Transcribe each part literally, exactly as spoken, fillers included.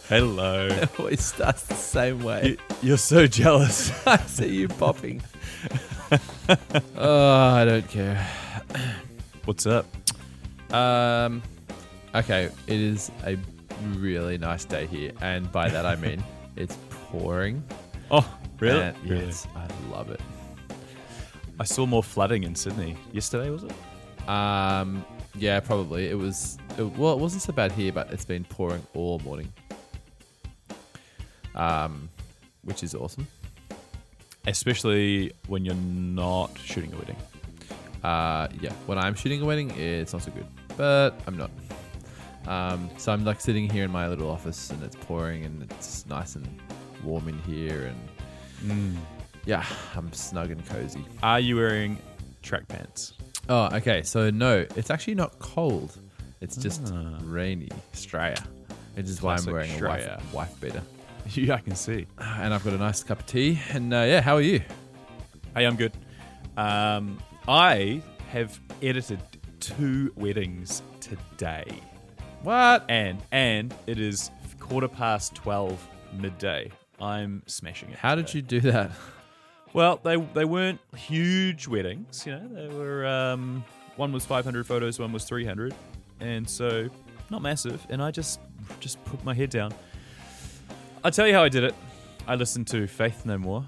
Hello. It always starts the same way. You, you're so jealous. I see you popping. Oh, I don't care. What's up? Um, okay, it is a really nice day here, and by that I mean it's pouring. Oh, really? And really? Yes, I love it. I saw more flooding in Sydney yesterday, was it? Um, yeah, probably. It was. It, well, it wasn't so bad here, but it's been pouring all morning. Um, which is awesome. Especially when you're not shooting a wedding. Uh, yeah, when I'm shooting a wedding, it's not so good, but I'm not. Um, so I'm like sitting here in my little office, and it's pouring, and it's nice and warm in here, and Mm. yeah, I'm snug and cozy. Are you wearing track pants? Oh, okay. So no, it's actually not cold. It's just Ah. rainy, Australia. Which is why I'm Classic wearing a Australia. wife, wife beater. Yeah, I can see. And I've got a nice cup of tea. And uh, yeah, how are you? Hey, I'm good. Um, I have edited two weddings today. What? And and it is quarter past twelve midday. I'm smashing it. How did today. you do that? Well, they they weren't huge weddings, you know. They were um, one was five hundred photos, one was three hundred, and so not massive. And I just just put my head down. I'll tell you how I did it. I listened to Faith No More,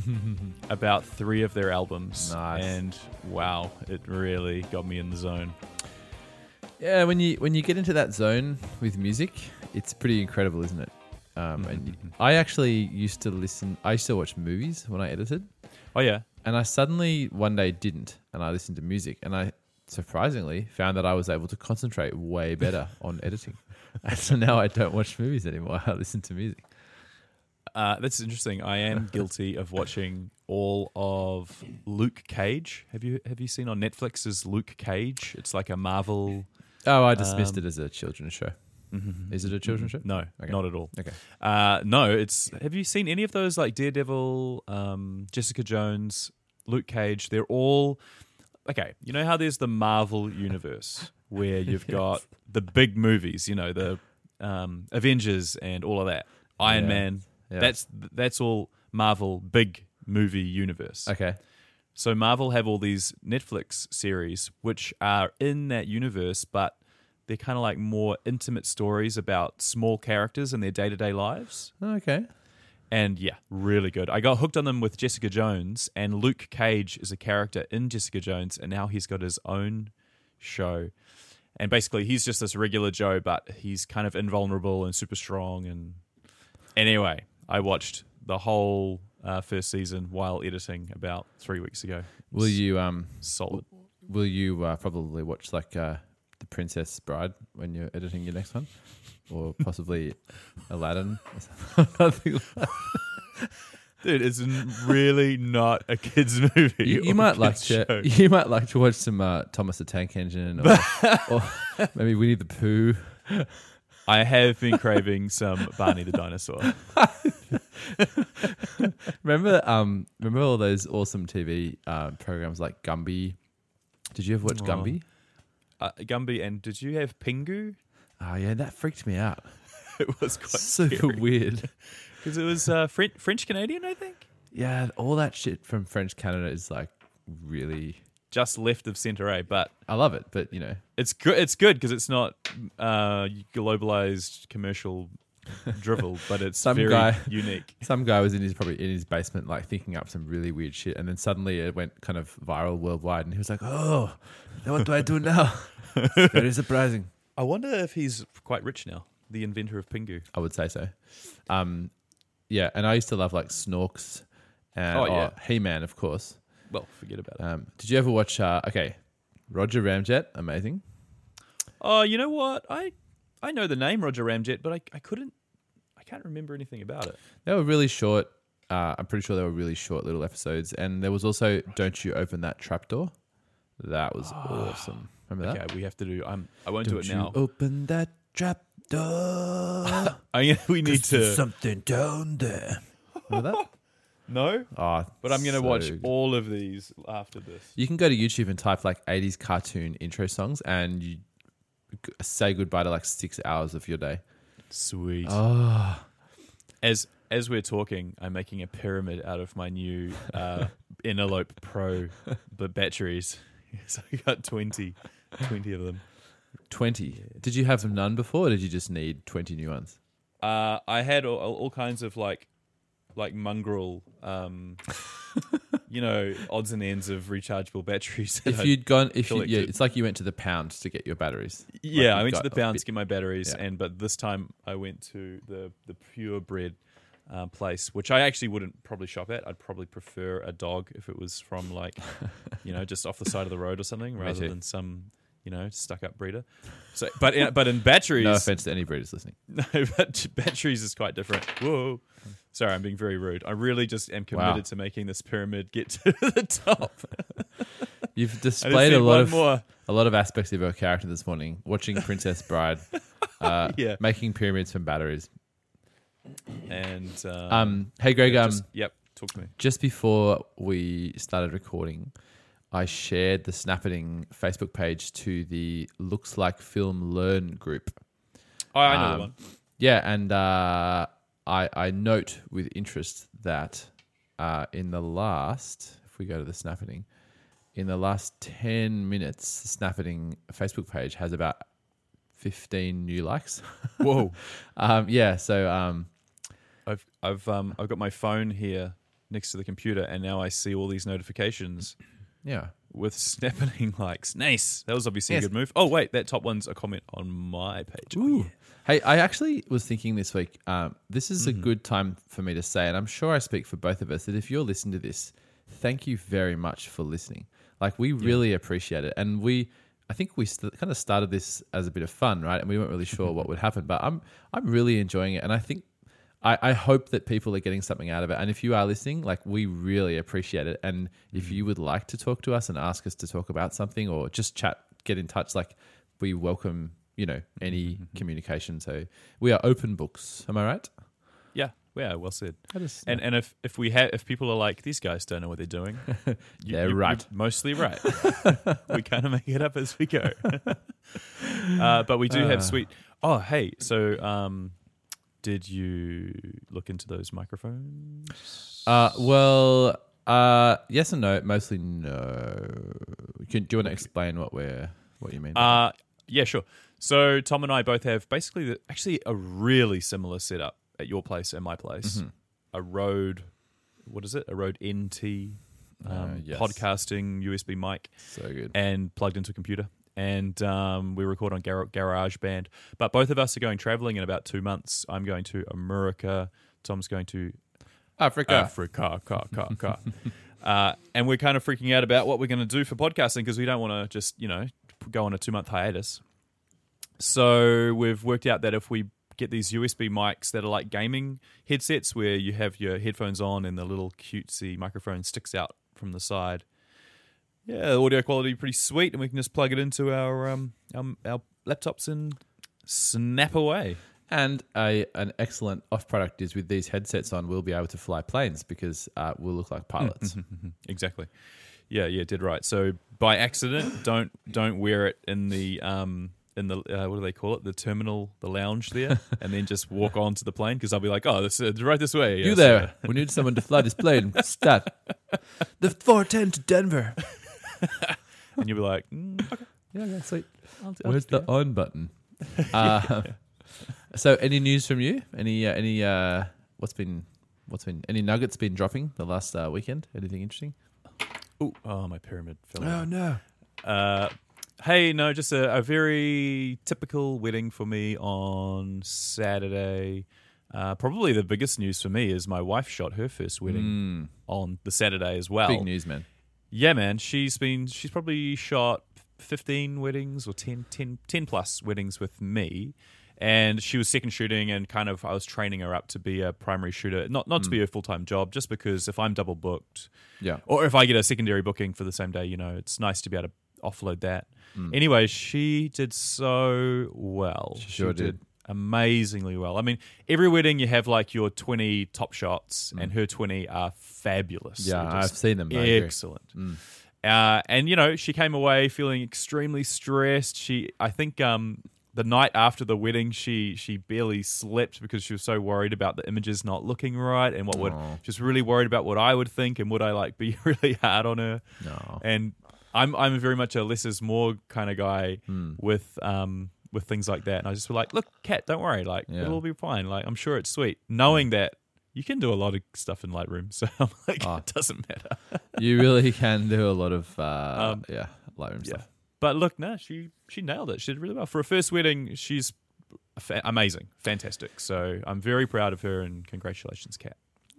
about three of their albums, Nice. and wow, it really got me in the zone. Yeah, when you when you get into that zone with music, it's pretty incredible, isn't it? Um, and Mm-hmm. I actually used to listen. I used to watch movies when I edited, Oh yeah, and I suddenly one day didn't, and I listened to music, and I surprisingly found that I was able to concentrate way better on editing. And so now I don't watch movies anymore. I listen to music. uh, that's interesting. I am guilty of watching all of Luke Cage. Have you have you seen on Netflix? Is Luke Cage? It's like a Marvel. Oh, I dismissed Um, it as a children's show. Mm-hmm. Is it a children's show? No, Okay. not at all. Okay. Uh, no, it's. Have you seen any of those like Daredevil, um, Jessica Jones, Luke Cage? They're all okay. You know how there's the Marvel universe where you've Yes. got the big movies, you know, the um, Avengers and all of that, Iron Yeah. Man. Yeah. That's that's all Marvel big movie universe. Okay. So Marvel have all these Netflix series which are in that universe, but they're kind of like more intimate stories about small characters and their day-to-day lives. Okay. And yeah, really good. I got hooked on them with Jessica Jones, and Luke Cage is a character in Jessica Jones, and now he's got his own show. And basically he's just this regular Joe, but he's kind of invulnerable and super strong. And anyway, I watched the whole uh, first season while editing about three weeks ago. Will you um Solid. will you uh, probably watch like uh, The Princess Bride when you're editing your next one, or possibly Aladdin? Or something like that? Dude, it's n- really not a kids movie. You, you or might a like kids to show. you might like to watch some uh, Thomas the Tank Engine, or, or maybe Winnie the Pooh. I have been craving some Barney the Dinosaur. Remember, um, remember all those awesome T V uh, programs like Gumby? Did you ever watch Oh. Gumby? Uh, Gumby, and did you have Pingu? Oh yeah, that freaked me out. It was quite Super scary. weird. Because it was uh, French, French Canadian, I think. Yeah, all that shit from French Canada is like really. Just left of Centre A, but I love it, but you know, it's good. It's good because it's not uh, globalized commercial drivel, but it's Some very guy- unique. some guy was in his probably in his basement like thinking up some really weird shit, and then suddenly it went kind of viral worldwide, and he was like, "Oh, now what do I do now?" It's very surprising. I wonder if he's quite rich now. The inventor of Pingu. I would say so. Um, yeah, and I used to love like Snorks, and Oh, oh, yeah. He-Man, of course. Well, forget about it. Um, did you ever watch? Uh, okay, Roger Ramjet, amazing. Oh, you know what? I I know the name Roger Ramjet, but I I couldn't. I can't remember anything about it. They were really short. Uh, I'm pretty sure they were really short little episodes, and there was also "Don't You Open That Trapdoor." That was awesome. Remember that? Okay, we have to do. I'm. I won't Don't do it now. you open that trapdoor. I, we need 'cause there's to. something down there. Remember that? No, Oh, but I'm going to so watch good. all of these after this. You can go to YouTube and type like eighties cartoon intro songs, and you g- say goodbye to like six hours of your day. Sweet. Oh, As as we're talking, I'm making a pyramid out of my new uh, Interlope Pro the batteries. So I got twenty, twenty of them. twenty. Did you have none before, or did you just need twenty new ones? Uh, I had all, all kinds of like, like mongrel, um, you know, odds and ends of rechargeable batteries. that If I- you'd gone, if you, yeah, collected. it's like you went to the pound to get your batteries. yeah, Like I went you've to the got a pound bit- to get my batteries, Yeah. and but this time I went to the the purebred uh, place, which I actually wouldn't probably shop at. I'd probably prefer a dog if it was from like, you know, just off the side of the road or something, Me rather too. than some, you know, stuck up breeder. So, but in, but in batteries, No offense to any breeders listening. no, but batteries is quite different. Whoa. Sorry, I'm being very rude. I really just am committed Wow. to making this pyramid get to the top. You've I just displayed need a lot one of more. a lot of aspects of your character this morning. Watching Princess Bride, uh, Yeah. making pyramids from batteries. And um, Um, hey Greg, yeah, um, just- yep, talk to me. just before we started recording, I shared the Snappeting Facebook page to the Looks Like Film Learn group. Oh, I know um, the one. Yeah, and uh, I I note with interest that uh, in the last, if we go to the Snappeting, in the last ten minutes, the Snappeting Facebook page has about fifteen new likes. Whoa. um, yeah, so um, I've I've um I've got my phone here next to the computer, and now I see all these notifications yeah. with snapping likes. Nice. That was obviously Yes. a good move. Oh wait, that top one's a comment on my page. Oh, yeah. Hey, I actually was thinking this week, um, this is Mm-hmm. a good time for me to say, and I'm sure I speak for both of us, that if you're listening to this, thank you very much for listening. Like, we really appreciate it. And we, I think we st- kind of started this as a bit of fun, right? And we weren't really sure what would happen, but I'm, I'm really enjoying it. And I think, I, I hope that people are getting something out of it. And if you are listening, like, we really appreciate it. And if you would like to talk to us and ask us to talk about something or just chat, get in touch, like, we welcome, you know, any communication. So we are open books. Am I right? Yeah, yeah, well said. I just, And and if if we have if people are like, these guys don't know what they're doing, you, They're you- right. you're mostly right. We kind of make it up as we go. uh, but we do have Ah. sweet. Oh, hey, so um, did you look into those microphones? Uh, well, uh, yes and no. Mostly no. Can, do you want to explain what we're what you mean? Uh, yeah, sure. So Tom and I both have basically the, actually a really similar setup at your place and my place. Mm-hmm. A Rode, what is it? A Rode N T um, Uh, yes. podcasting U S B mic so good. and plugged into a computer. And um, we record on Gar- GarageBand. But both of us are going traveling in about two months. I'm going to America. Tom's going to Africa. Africa. Car, car, car. uh, and we're kind of freaking out about what we're going to do for podcasting because we don't want to just, you know, go on a two-month hiatus. So we've worked out that if we get these U S B mics that are like gaming headsets where you have your headphones on and the little cutesy microphone sticks out from the side, yeah, the audio quality pretty sweet, and we can just plug it into our um our, our laptops and snap away. And a an excellent off product is with these headsets on, we'll be able to fly planes because uh, we'll look like pilots. Exactly. Yeah, yeah, did right. So by accident, don't don't wear it in the um in the uh, what do they call it? The terminal, the lounge there, and then just walk onto the plane because I'll be like, oh, this is right this way. You Yes, there? uh, We need someone to fly this plane. Stat. The four ten to Denver. and you'll be like, mm, okay, Yeah, yeah, sweet. I'll, I'll Where's do the on button? Uh, so, any news from you? Any uh, any uh, what's been what's been any nuggets been dropping the last uh, weekend? Anything interesting? Ooh, oh, my pyramid fell. out. no! Uh, hey, no, just a, a very typical wedding for me on Saturday. Uh, probably the biggest news for me is my wife shot her first wedding Mm, on the Saturday as well. big news, man. Yeah, man. She's been she's probably shot fifteen weddings or ten, ten, ten plus weddings with me. And she was second shooting, and kind of I was training her up to be a primary shooter, not not to be a full time job, just because if I'm double booked, Yeah. or if I get a secondary booking for the same day, you know, it's nice to be able to offload that. Mm. Anyway, she did so well. She sure did. amazingly well. I mean, every wedding you have like your twenty top shots, and her twenty are fabulous. Yeah, They're I've just seen them. I agree. excellent. Mm. Uh, and you know, she came away feeling extremely stressed. She, I think, um, the night after the wedding, she she barely slept because she was so worried about the images not looking right, and what would Aw. she was really worried about what I would think, and would I like be really hard on her. No. And I'm I'm very much a less is more kind of guy Hmm. with um with things like that. And I just was like, look, Kat, don't worry, like Yeah. it'll be fine. Like I'm sure it's sweet, knowing that you can do a lot of stuff in Lightroom, so I'm like, Oh. it doesn't matter. You really can do a lot of uh, Um, yeah Lightroom Yeah. stuff. But look, no, she she nailed it. She did really well for a first wedding. She's fa- amazing, fantastic. So I'm very proud of her, and congratulations, Kat.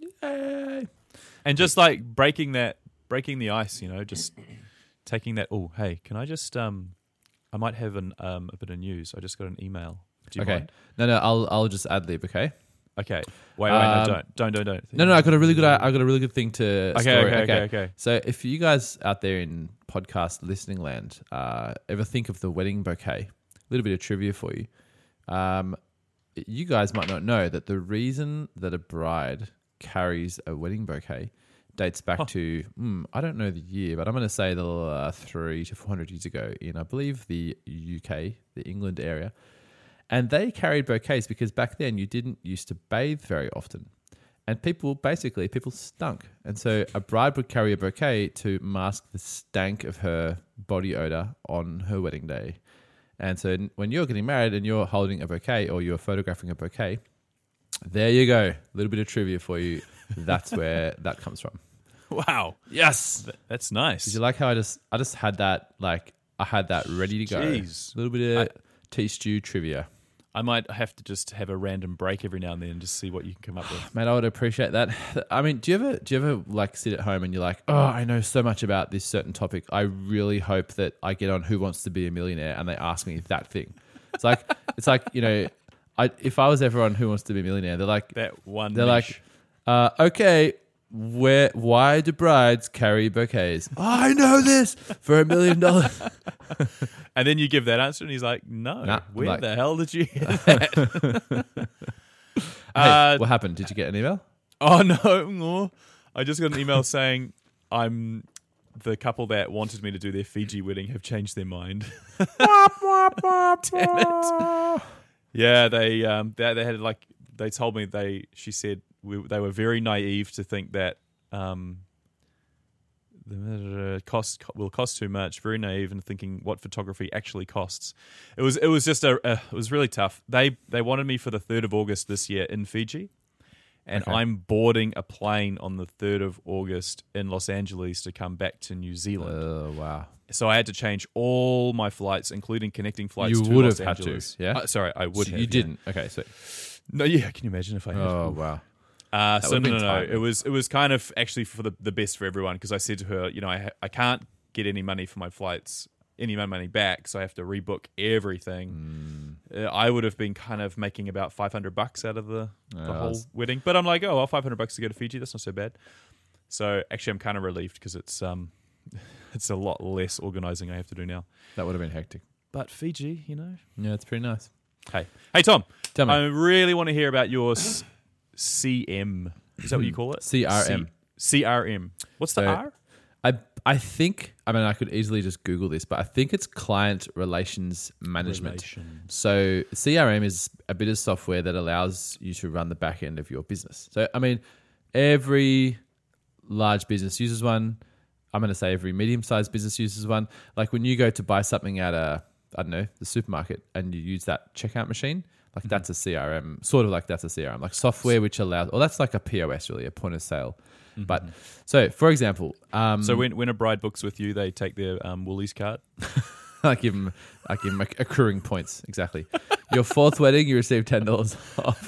Yay. And just like breaking that, breaking the ice, you know, just taking that. Oh, hey, can I just um, I might have an um a bit of news. I just got an email. Do you Okay. mind? No, no, I'll I'll just ad lib. Okay. Okay. Wait, wait, Um, no, don't, don't, don't, don't. No, no, I got a really good. I got a really good thing to. Okay, story. okay, okay, okay. So, if you guys out there in podcast listening land uh, ever think of the wedding bouquet, a little bit of trivia for you. Um, you guys might not know that the reason that a bride carries a wedding bouquet dates back Huh. to mm, I don't know the year, but I'm going to say the uh, three to four hundred years ago in I believe the U K, the England area. And they carried bouquets because back then you didn't used to bathe very often. And people, basically, people stunk. And so a bride would carry a bouquet to mask the stank of her body odor on her wedding day. And so when you're getting married and you're holding a bouquet or you're photographing a bouquet, there you go. A little bit of trivia for you. That's where that comes from. Wow, Yes. Th- that's nice. Did you like how I just, I just had that, like, I had that ready to go. Jeez. A little bit of tea stew trivia. I might have to just have a random break every now and then and just see what you can come up with. Mate, I would appreciate that. I mean, do you ever do you ever like sit at home and you're like, oh, I know so much about this certain topic. I really hope that I get on Who Wants to Be a Millionaire and they ask me that thing. It's like it's like, you know, I if I was ever on Who Wants to Be a Millionaire, they're like That one. they're niche. like, uh, okay, where why do brides carry bouquets? I know this for a million dollars. And then you give that answer, and he's like, "No, Nah, where like- the hell did you hear that?" Hey, uh, what happened? Did you get an email? oh no! no. I just got an email saying I'm the couple that wanted me to do their Fiji wedding have changed their mind. Damn it! Yeah, they um they, they had like they told me they she said we, they were very naive to think that um the cost will cost too much. Very naive in thinking what photography actually costs. It was it was just a, a it was really tough. They they wanted me for the third of August this year in Fiji, and Okay. I'm boarding a plane on the third of August in Los Angeles to come back to New Zealand. Oh wow. So I had to change all my flights, including connecting flights. You to would Los have had to, Angeles. yeah? Uh, sorry, I would So have. you yeah. didn't. Okay, so No, yeah. Can you imagine if I had? oh wow. Uh, That so would've no, been no, no. tight. It was it was kind of actually for the, the best for everyone because I said to her, you know, I ha- I can't get any money for my flights, any of my money back, so I have to rebook everything. Mm. Uh, I would have been kind of making about five hundred bucks out of the, the Yeah, whole that's- wedding, but I'm like, oh, well, five hundred bucks to go to Fiji, that's not so bad. So actually, I'm kind of relieved because it's um, it's a lot less organizing I have to do now. That would have been hectic. But Fiji, you know. Yeah, it's pretty nice. Hey, hey, Tom. Tell me. I really want to hear about your s- C M. Is that what you call it? C R M. C- CRM. What's the So- R? I I think I mean I could easily just Google this, but I think it's client relations management. Relations. So C R M is a bit of software that allows you to run the back end of your business. So I mean, every large business uses one. I'm going to say every medium-sized business uses one. Like when you go to buy something at a I don't know the supermarket and you use that checkout machine, like that's a C R M, sort of like that's a C R M, like software which allows, or that's like a P O S really, a point of sale. But so, for example, um, So when when a bride books with you, they take their um, Woolies card. I give them, I give them accruing points. Exactly. Your fourth wedding, you receive ten dollars off.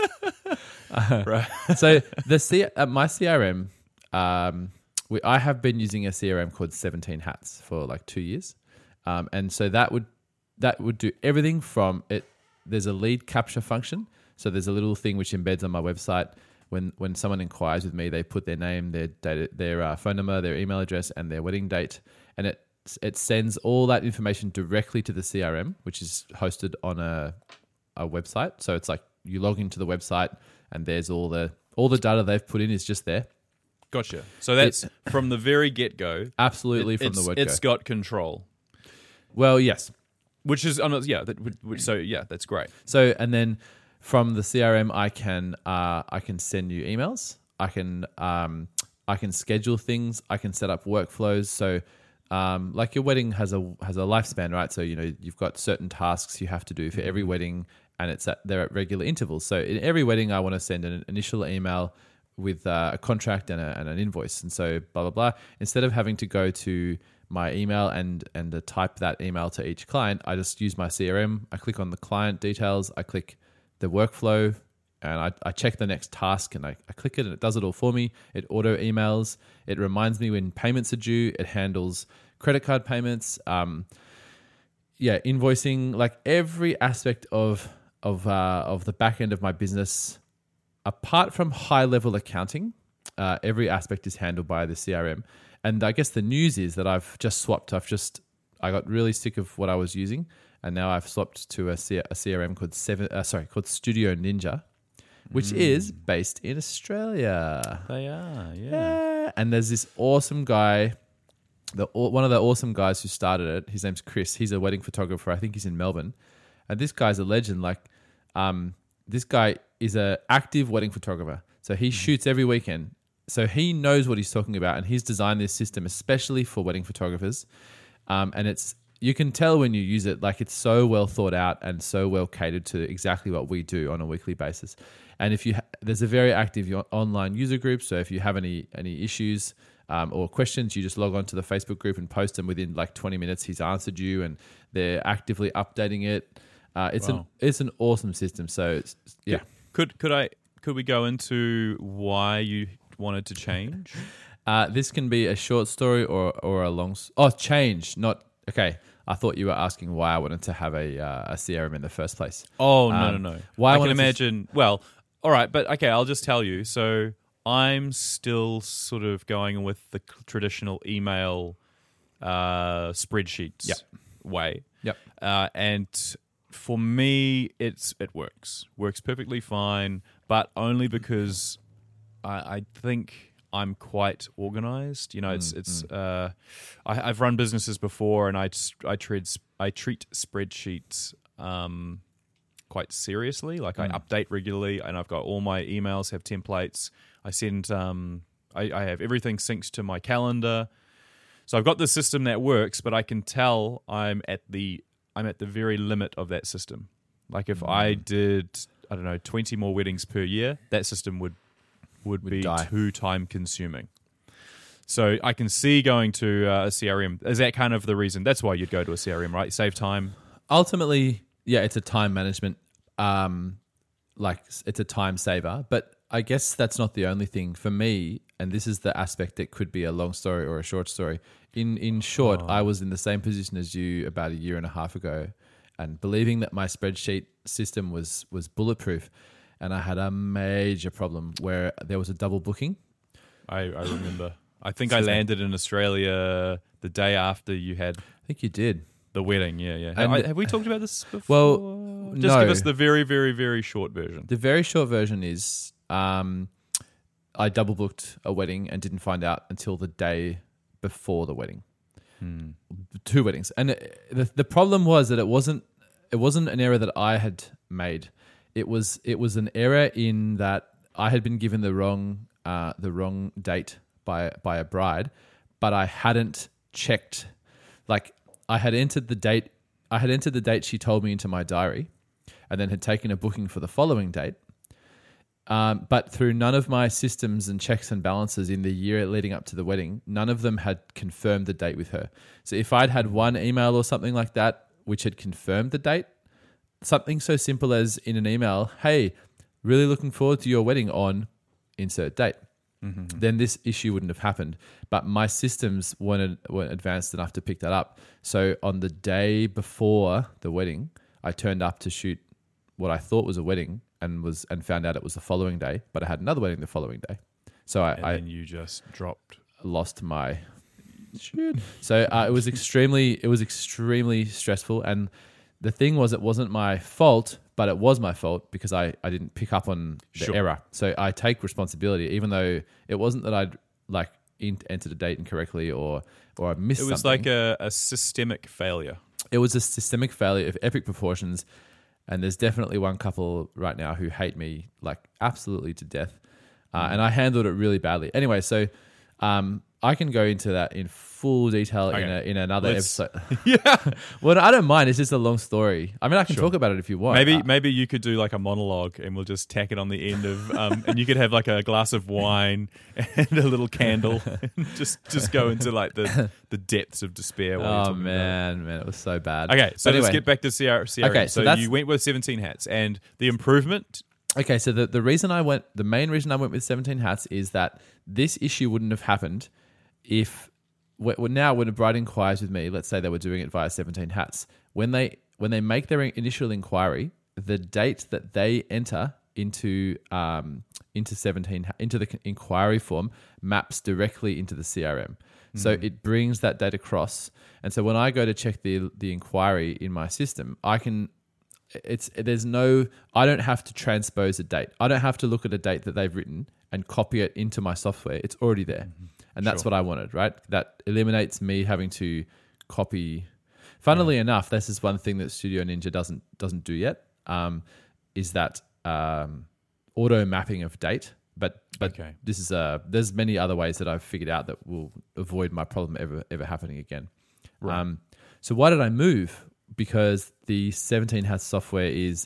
Right. So the C, uh, my C R M, um, we, I have been using a C R M called seventeen Hats for like two years, um, and so that would that would do everything from it. There's a lead capture function, so there's a little thing which embeds on my website. When when someone inquires with me, they put their name, their data, their uh, phone number, their email address, and their wedding date, and it it sends all that information directly to the C R M, which is hosted on a a website. So it's like you log into the website, and there's all the all the data they've put in is just there. Gotcha. So that's from the very get go. Absolutely from the word It's go. got control. Well, yes. which is oh, yeah. That, which, so yeah, that's great. So and then from the C R M, I can uh, I can send you emails. I can um, I can schedule things. I can set up workflows. So um, like your wedding has a has a lifespan, right? So you know you've got certain tasks you have to do for every wedding, and it's at they're at regular intervals. So in every wedding, I want to send an initial email with uh, a contract and, a, and an invoice, and so blah blah blah. Instead of having to go to my email and and uh, type that email to each client, I just use my C R M. I click on the client details. I click the workflow, and I, I check the next task, and I, I click it, and it does it all for me. It auto emails. It reminds me when payments are due. It handles credit card payments. Um, yeah, invoicing, like every aspect of of uh, of the back end of my business. Apart from high-level accounting, uh, every aspect is handled by the C R M. And I guess the news is that I've just swapped. I've just I got really sick of what I was using, and now I've swapped to a, C- a C R M called seven. Uh, sorry, called Studio Ninja, which mm. is based in Australia. They are, yeah. yeah. And there's this awesome guy, the one of the awesome guys who started it. His name's Chris. He's a wedding photographer. I think he's in Melbourne, and this guy's a legend. Like, um, this guy is an active wedding photographer. So he shoots every weekend. So he knows what he's talking about, and he's designed this system especially for wedding photographers. Um, and it's you can tell when you use it, like it's so well thought out and so well catered to exactly what we do on a weekly basis. And if you ha- there's a very active online user group. So if you have any any issues um, or questions, you just log on to the Facebook group and post them. Within like twenty minutes, he's answered you, and they're actively updating it. Uh, it's wow. an it's an awesome system. So it's, yeah. Could could I could we go into why you wanted to change? Uh, this can be a short story or or a long. Oh, change, not okay. I thought you were asking why I wanted to have a uh, a C R M in the first place. Oh no um, no no! Why I, I can wanted imagine. To... Well, all right, but okay, I'll just tell you. So I'm still sort of going with the traditional email uh, spreadsheets yep. way. Yep. Uh, and for me, it's it works. Works perfectly fine, but only because I, I think I'm quite organized. You know, it's mm, it's. Mm. Uh, I, I've run businesses before, and I I treat I treat spreadsheets um, quite seriously. Like mm. I update regularly, and I've got all my emails have templates. I send. Um, I, I have everything synced to my calendar. So I've got this system that works, but I can tell I'm at the I'm at the very limit of that system. Like if mm. I did, I don't know, twenty more weddings per year, that system would would, would be die. too time consuming. So I can see going to uh, a C R M. Is that kind of the reason? That's why you'd go to a C R M, right? Save time. Ultimately, yeah, it's a time management, um, like it's a time saver. But I guess that's not the only thing for me. And this is the aspect that could be a long story or a short story. In in short, oh. I was in the same position as you about a year and a half ago, and believing that my spreadsheet system was was bulletproof, and I had a major problem where there was a double booking. I, I remember. I think I landed in Australia the day after you had. I think you did the wedding. Yeah, yeah. And have, have we talked about this before? Well, just no. give us the very, very, very short version. The very short version is um, I double booked a wedding and didn't find out until the day before the wedding. Hmm. Two weddings, and it, the the problem was that it wasn't it wasn't an error that I had made. It was it was an error in that I had been given the wrong uh, the wrong date by by a bride, but I hadn't checked. Like I had entered the date, I had entered the date she told me into my diary, and then had taken a booking for the following date. Um, but through none of my systems and checks and balances in the year leading up to the wedding, none of them had confirmed the date with her. So if I'd had one email or something like that which had confirmed the date, something so simple as in an email, hey, really looking forward to your wedding on insert date, mm-hmm. then this issue wouldn't have happened. But my systems weren't, weren't advanced enough to pick that up. So on the day before the wedding, I turned up to shoot what I thought was a wedding and was and found out it was the following day, but I had another wedding the following day. So I, and I then you just dropped, lost my shoot. So uh, it was extremely, it was extremely stressful. And the thing was, it wasn't my fault, but it was my fault because I, I didn't pick up on the sure. error. So I take responsibility, even though it wasn't that I'd like in, entered a date incorrectly or or I missed something. It was something. like a, a systemic failure. It was a systemic failure of epic proportions, and there's definitely one couple right now who hate me like absolutely to death, uh, and I handled it really badly. Anyway, so um, I can go into that in full detail Okay. in a, in another Let's- episode. Yeah. Well, I don't mind. It's just a long story. I mean, I can Sure. talk about it if you want. Maybe Uh, maybe you could do like a monologue, and we'll just tack it on the end of, um, and you could have like a glass of wine and a little candle, and just just go into like the the depths of despair. While you're oh talking about man, man, it was so bad. it. Okay, so But let's anyway. get back to C R C R M. Okay, so so that's- you went with seventeen hats, and the improvement. Okay, so the, the reason I went, the main reason I went with seventeen hats is that this issue wouldn't have happened if, wh- wh- now when a bride inquires with me, let's say they were doing it via seventeen hats, when they when they make their initial inquiry, the date that they enter into um, into seventeen ha- into the c- inquiry form maps directly into the C R M. So it brings that data across, and so when I go to check the the inquiry in my system, I can. It's there's no I don't have to transpose a date. I don't have to look at a date that they've written and copy it into my software. It's already there. And that's Sure. what I wanted, right? That eliminates me having to copy. Funnily enough, this is one thing that Studio Ninja doesn't doesn't do yet. Um, is that um, auto mapping of date? But but Okay. this is uh there's many other ways that I've figured out that will avoid my problem ever ever happening again. Right. Um, so why did I move? Because the seventeen Hats software is,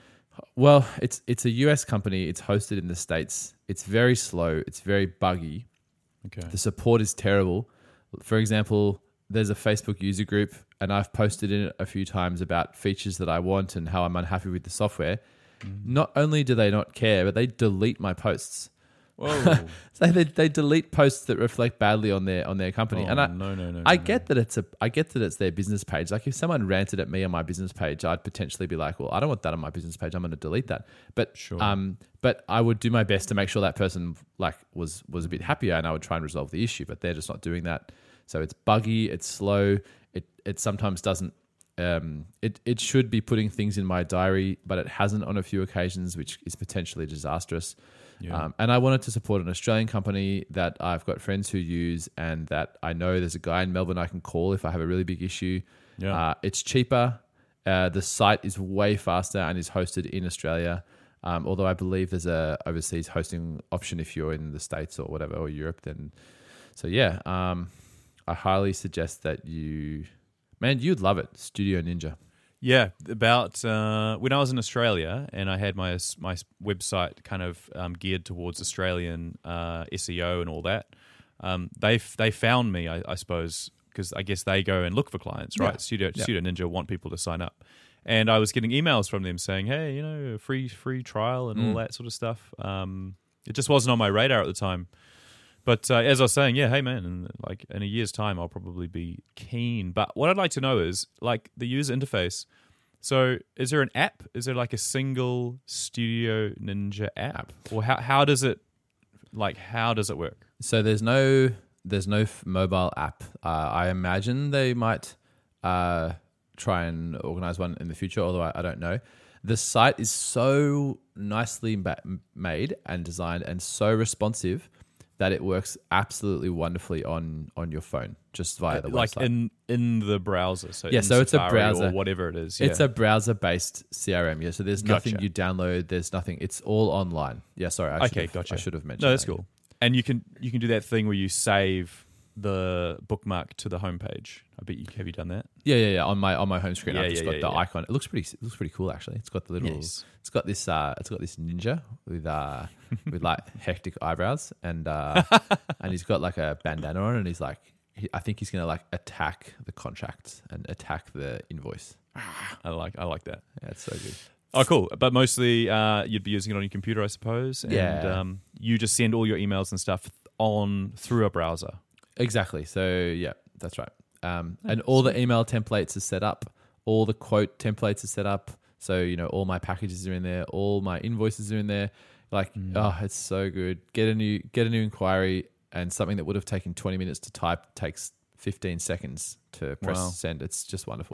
well, it's it's a U S company. It's hosted in the States. It's very slow. It's very buggy. Okay. The support is terrible. For example, there's a Facebook user group, and I've posted in it a few times about features that I want and how I'm unhappy with the software. Not only do they not care, but they delete my posts. Whoa. So they, they delete posts that reflect badly on their on their company. Oh, and I, no, no, no. I no, get that it's a I get that it's their business page. Like if someone ranted at me on my business page, I'd potentially be like, well, I don't want that on my business page. I'm going to delete that. But Sure. um, but I would do my best to make sure that person like was was a bit happier, and I would try and resolve the issue. But they're just not doing that. So it's buggy. It's slow. It it sometimes doesn't. Um, it it should be putting things in my diary, but it hasn't on a few occasions, which is potentially disastrous. Yeah. Um, and I wanted to support an Australian company that I've got friends who use, and that I know there's a guy in Melbourne I can call if I have a really big issue. Yeah. Uh, it's cheaper. Uh, the site is way faster and is hosted in Australia. Um, although I believe there's a overseas hosting option if you're in the States or whatever, or Europe. Then, so yeah, um, I highly suggest that you, man, you'd love it. Studio Ninja. Yeah, about uh, when I was in Australia and I had my my website kind of um, geared towards Australian uh, S E O and all that. Um, they they found me, I, I suppose, because I guess they go and look for clients, right? Yeah. Studio Yeah. Studio Ninja want people to sign up, and I was getting emails from them saying, "Hey, you know, free free trial and all Mm. that sort of stuff." Um, it just wasn't on my radar at the time. But uh, as I was saying, yeah, hey man, in, like in a year's time, I'll probably be keen. But what I'd like to know is like the user interface. So, is there an app? Is there like a single Studio Ninja app, or how how does it like how does it work? So there's no there's no f- mobile app. Uh, I imagine they might uh, try and organize one in the future, although I, I don't know. The site is so nicely ba- made and designed and so responsive that it works absolutely wonderfully on on your phone, just via the like website. in in the browser. So Yeah, in so it's a Safari browser. or whatever it is. It's yeah. a browser-based C R M, yeah. So there's nothing Gotcha. you download. There's nothing. It's all online. Yeah, sorry. I should okay, have, gotcha. I should have mentioned. No, that's that. cool. And you can you can do that thing where you save the bookmark to the homepage. I bet you have you done that? Yeah, yeah, yeah. On my on my home screen, Yeah, I've just yeah, got yeah, the yeah. icon. It looks pretty. It looks pretty cool, actually. It's got the little. Yes. It's got this. Uh, it's got this ninja with uh, with like hectic eyebrows, and uh, and he's got like a bandana on, and he's like, he, I think he's gonna like attack the contract and attack the invoice. I like I like that. Yeah, it's so good. Oh, cool. But mostly uh, you'd be using it on your computer, I suppose. And Yeah. um, you just send all your emails and stuff on through a browser. Exactly. So yeah, that's right. Um, and all the email templates are set up. All the quote templates are set up. So you know, all my packages are in there. All my invoices are in there. Like, oh, it's so good. Get a new get a new inquiry, and something that would have taken twenty minutes to type takes fifteen seconds to press Wow. send. It's just wonderful.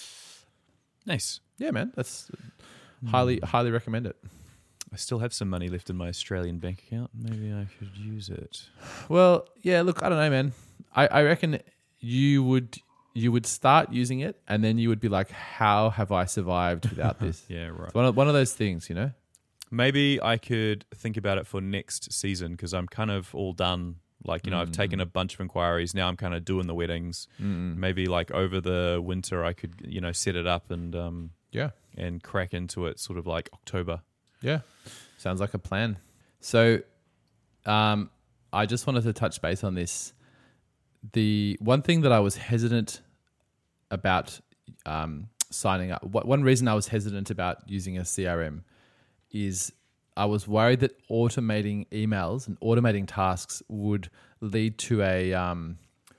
Nice. Yeah, man. That's highly highly recommend it. I still have some money left in my Australian bank account. Maybe I could use it. Well, yeah. Look, I don't know, man. I, I reckon you would you would start using it, and then you would be like, "How have I survived without this?" Yeah, right. It's one of one of those things, you know. Maybe I could think about it for next season because I'm kind of all done. Like, you know, Mm. I've taken a bunch of inquiries. Now I'm kind of doing the weddings. Mm-mm. Maybe like over the winter, I could, you know, set it up and um Yeah, and crack into it sort of like October. yeah, sounds like a plan. So, um, I just wanted to touch base on this. The one thing that I was hesitant about um, signing up, wh- one reason I was hesitant about using a C R M is I was worried that automating emails and automating tasks would lead to a, um,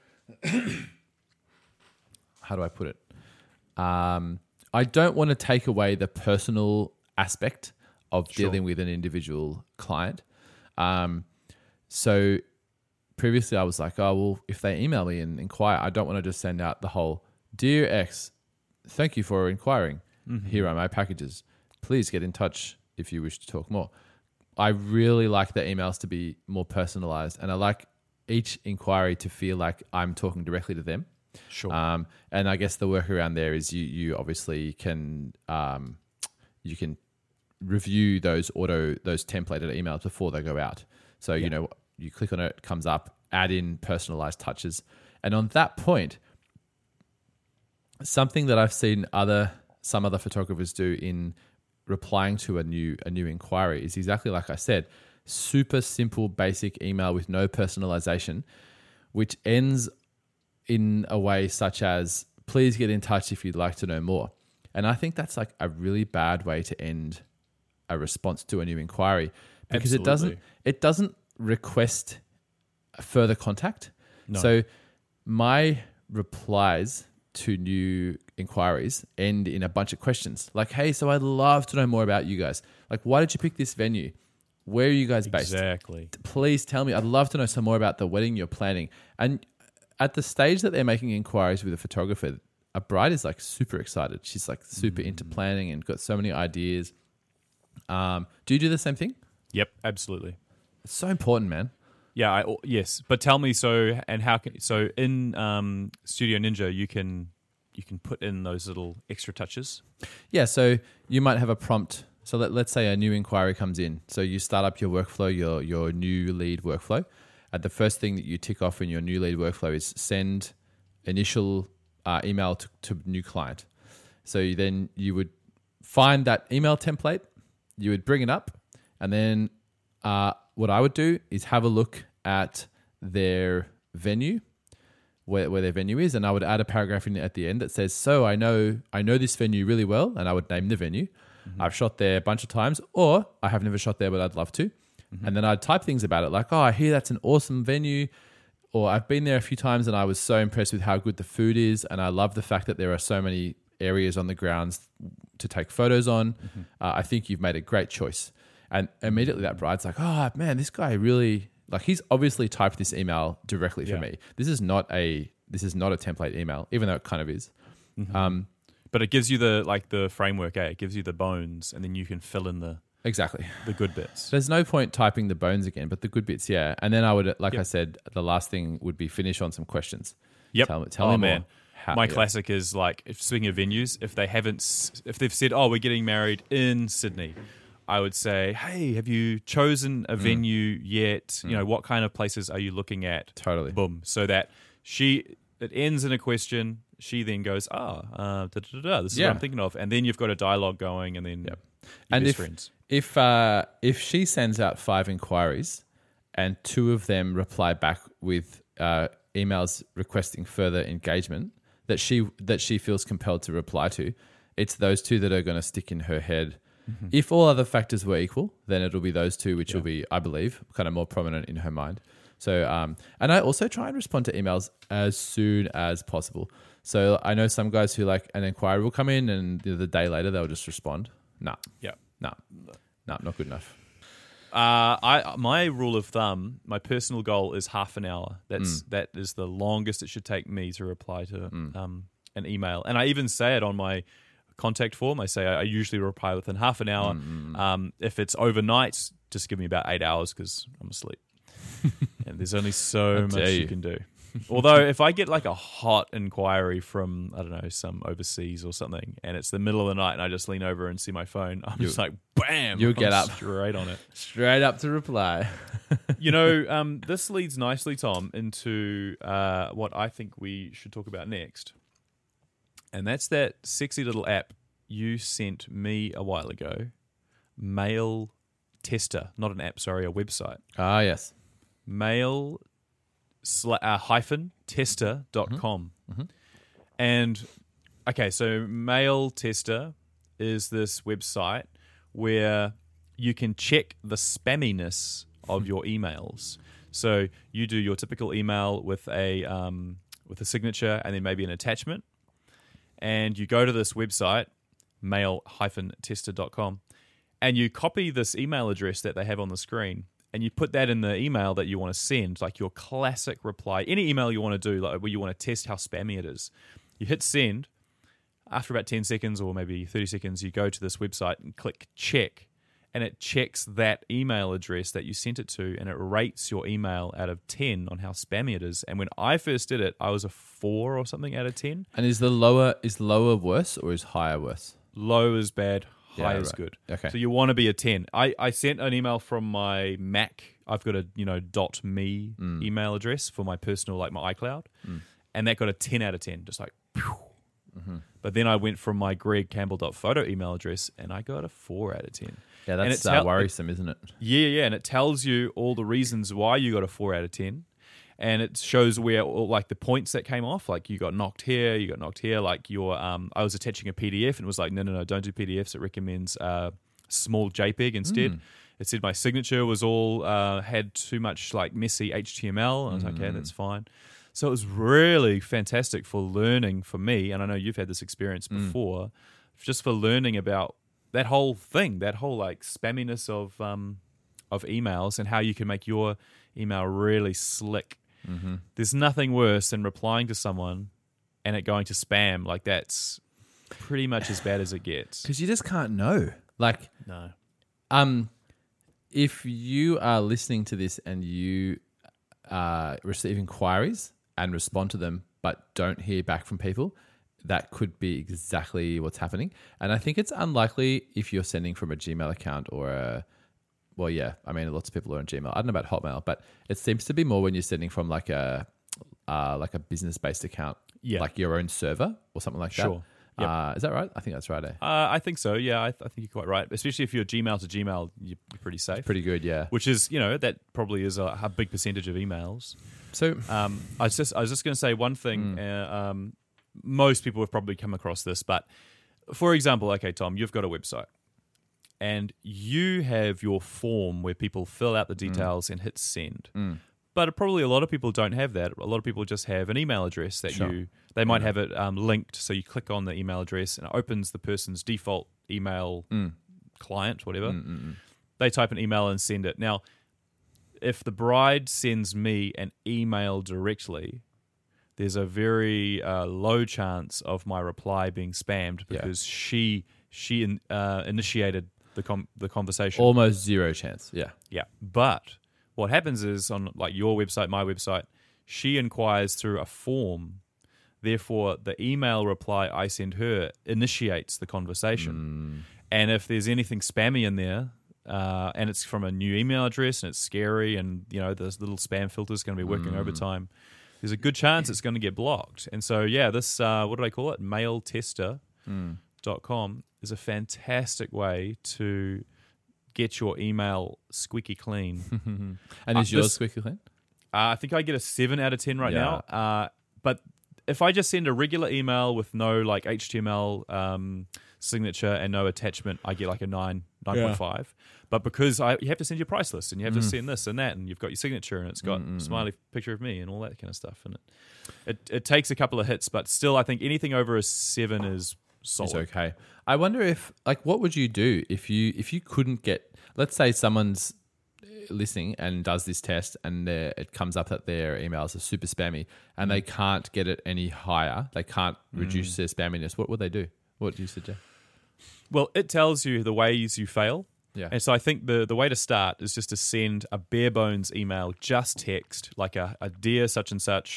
how do I put it? Um, I don't want to take away the personal aspect of Sure. dealing with an individual client. Um, so previously I was like, oh, well, if they email me and inquire, I don't want to just send out the whole, "Dear X, thank you for inquiring. Mm-hmm. Here are my packages. Please get in touch if you wish to talk more." I really like the emails to be more personalized, and I like each inquiry to feel like I'm talking directly to them. Sure. Um, and I guess the workaround there is you you obviously can um, you can review those auto those templated emails before they go out. So you know you click on it, it comes up, add in personalized touches, and on that point, something that I've seen other some other photographers do in replying to a new a new inquiry is exactly like I said, super simple, basic email with no personalization, which ends in a way such as, "Please get in touch if you'd like to know more." And I think that's like a really bad way to end a response to a new inquiry because Absolutely. it doesn't it doesn't request further contact. No. So my replies to new inquiries end in a bunch of questions like, "Hey, so I'd love to know more about you guys. Like, why did you pick this venue? Where are you guys based? Exactly. Please tell me. I'd love to know some more about the wedding you're planning." And at the stage that they're making inquiries with a photographer, a bride is like super excited. She's like super Mm. into planning and got so many ideas. Um, do you do the same thing? Yep, absolutely. It's so important, man. Yeah, I, yes. But tell me, so and how can so in um, Studio Ninja you can you can put in those little extra touches. Yeah, so you might have a prompt. So let, let's say a new inquiry comes in. So you start up your workflow, your your new lead workflow. And the first thing that you tick off in your new lead workflow is send initial uh, email to, to new client. So you, then you would find that email template, you would bring it up, and then uh, what I would do is have a look at their venue, where, where their venue is, and I would add a paragraph in at the end that says, "So I know I know this venue really well," and I would name the venue. Mm-hmm. I've shot there a bunch of times, or I have never shot there, but I'd love to. Mm-hmm. And then I'd type things about it like, "Oh, I hear that's an awesome venue," or "I've been there a few times and I was so impressed with how good the food is, and I love the fact that there are so many areas on the grounds to take photos on. Mm-hmm. Uh, I think you've made a great choice." And immediately that bride's like, "Oh man, this guy really like he's obviously typed this email directly for Yeah. me. This is not a this is not a template email, even though it kind of is." Mm-hmm. Um, But it gives you the like the framework, eh? It gives you the bones, and then you can fill in the exactly. the good bits. There's no point typing the bones again, but the good bits, yeah. And then I would, like Yep. I said, the last thing would be finish on some questions. Yep. Tell, me- tell oh me man, more. How- my yeah. classic is like, if speaking of venues, if they haven't, s- if they've said, "Oh, we're getting married in Sydney," I would say, "Hey, have you chosen a venue yet? You know, what kind of places are you looking at?" Totally. Boom. So that she, it ends in a question. She then goes, "Ah, uh, da, da, da, da, this is Yeah. what I'm thinking of," and then you've got a dialogue going, and then Yep. you're And best if friends. if uh, if she sends out five inquiries and two of them reply back with uh, emails requesting further engagement that she that she feels compelled to reply to, it's those two that are going to stick in her head. Mm-hmm. If all other factors were equal, then it'll be those two, which Yeah. will be, I believe, kind of more prominent in her mind. So, um, and I also try and respond to emails as soon as possible. So I know some guys who like an inquiry will come in and the, the day later they'll just respond. Nah, Yeah. nah, nah, not good enough. Uh, I my rule of thumb, my personal goal is half an hour. That's Mm. that is the longest it should take me to reply to um, an email, and I even say it on my contact form. I say I, I usually reply within half an hour. Mm. Um, if it's overnight, just give me about eight hours because I'm asleep, and there's only so How much dare you. you. can do. Although if I get like a hot inquiry from, I don't know, some overseas or something, and it's the middle of the night and I just lean over and see my phone, I'm You- just like, bam! you'll I'm get up. straight on it. Straight up to reply. You know, um, this leads nicely, Tom, into uh, what I think we should talk about next. And that's that sexy little app you sent me a while ago, Mail Tester. Not an app, sorry, a website. Ah, yes. Mail sla- uh, hyphen tester dot com. Mm-hmm. And, okay, so Mail Tester is this website where you can check the spamminess of your emails. So you do your typical email with a um, with a signature and then maybe an attachment, and you go to this website, mail hyphen tester dot com, and you copy this email address that they have on the screen, and you put that in the email that you want to send, like your classic reply, any email you want to do, like where you want to test how spammy it is. You hit send. After about ten seconds or maybe thirty seconds, you go to this website and click check, and it checks that email address that you sent it to, and it rates your email out of ten on how spammy it is. And when I first did it, I was a four or something out of ten. And is the lower is lower worse or is higher worse? Low is bad, high Yeah, is right. good. Okay. So you want to be a ten. I, I sent an email from my Mac. I've got a, you know, .me Mm. email address for my personal, like my iCloud. And that got a ten out of ten, just like, phew. Mm-hmm. But then I went from my greg campbell dot photo email address and I got a four out of ten. Yeah, And that's it's uh, how- worrisome, isn't it? Yeah, yeah, and it tells you all the reasons why you got a four out of ten, and it shows where all, like the points that came off, like you got knocked here, you got knocked here. Like your, um, I was attaching a P D F and it was like, no, no, no, don't do P D Fs. It recommends uh, small JPEG instead. Mm. It said my signature was all uh, had too much like messy H T M L, and I was like, okay, Mm. that's fine. So it was really fantastic for learning for me, and I know you've had this experience Mm. before, just for learning about that whole thing, that whole like spamminess of um, of emails and how you can make your email really slick. Mm-hmm. There's nothing worse than replying to someone and it going to spam. Like that's pretty much as bad as it gets. Because you just can't know. Like, No. um, if you are listening to this and you uh, receive inquiries and respond to them, but don't hear back from people, that could be exactly what's happening. And I think it's unlikely if you're sending from a Gmail account or a, well, yeah, I mean, lots of people are on Gmail. I don't know about Hotmail, but it seems to be more when you're sending from like a, uh, like a business-based account, Yeah. like your own server or something like Sure. that. Yep. Uh, is that right? I think that's right. Eh? Uh, I think so. Yeah, I, th- I think you're quite right. Especially if you're Gmail to Gmail, you're pretty safe. Pretty good, yeah. Which is, you know, that probably is a, a big percentage of emails. So, Um, I was just, I was just going to say one thing. Uh, um, most people have probably come across this, but for example, okay, Tom, you've got a website, and you have your form where people fill out the details and hit send. mm, But probably a lot of people don't have that. A lot of people just have an email address that Sure. you. They might Yeah. have it um, linked, so you click on the email address and it opens the person's default email mm, client, whatever. mm, mm, mm. They type an email and send it. Now, if the bride sends me an email directly, there's a very uh, low chance of my reply being spammed Yeah. because she she in, uh, initiated the com- the conversation. Almost zero chance. Yeah. Yeah, but what happens is on like your website, my website, she inquires through a form. Therefore, the email reply I send her initiates the conversation. And if there's anything spammy in there, uh, and it's from a new email address and it's scary, and you know this little spam filter is going to be working overtime, there's a good chance it's going to get blocked. And so, yeah, this uh, what do they call it? mail tester dot com is a fantastic way to get your email squeaky clean. And Uh, is yours this- squeaky clean? Uh, I think I get a seven out of ten right Yeah. now. Uh, but if I just send a regular email with no like H T M L um, signature and no attachment, I get like a nine, nine point five. But because I, you have to send your price list and you have to send this and that, and you've got your signature and it's got a smiley picture of me and all that kind of stuff. And it, it it takes a couple of hits, but still, I think anything over a seven is solid. It's okay. I wonder if, like, what would you do if you if you couldn't get? Let's say someone's listening and does this test, and their- it comes up that their emails are super spammy, and they can't get it any higher. They can't reduce their spamminess. What would they do? What do you suggest? Well, it tells you the ways you fail. Yeah. And so I think the, the way to start is just to send a bare bones email, just text, like a, a dear such and such,